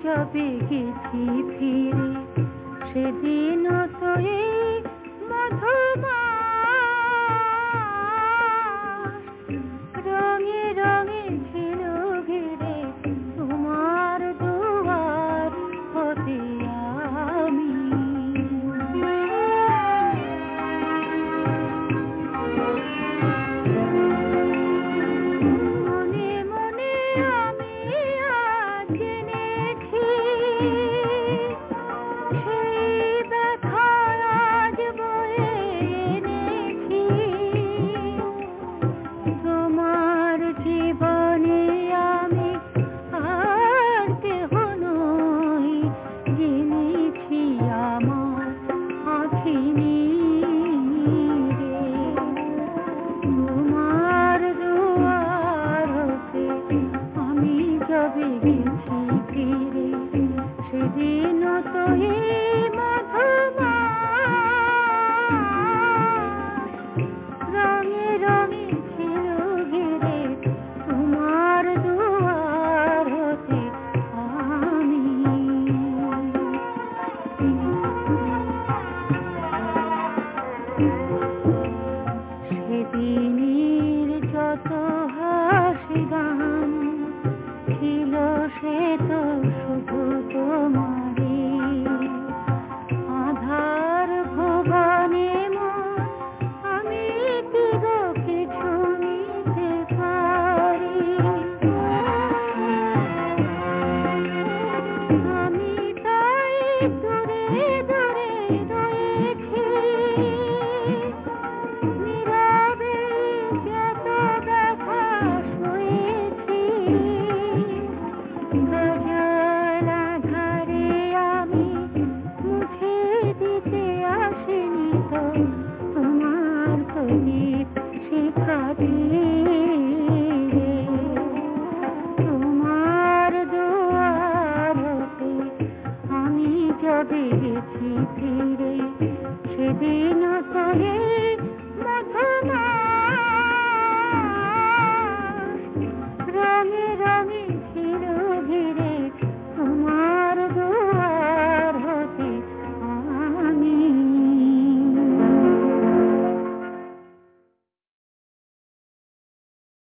যবে গেছি ফিরে সেদিন তো এই মধুমাস রঙে রঙে ছিল ঘিরে তোমার দুয়ার হতে আমি মনে মনে আমি আজ জেনেছি সেই ব্যথা আজ বয়ে এনেছি তোমার জীবনে আমি আর কেহ নই জেনেছি আমার আঁখি নীরে তোমার দুয়ার হতে আমি যবে গেছি ফিরে সেদিন তো এই মধুমাস রঙে রঙে ছিল ঘিরে তোমার দুয়ার হতে আমি সেদিনের যত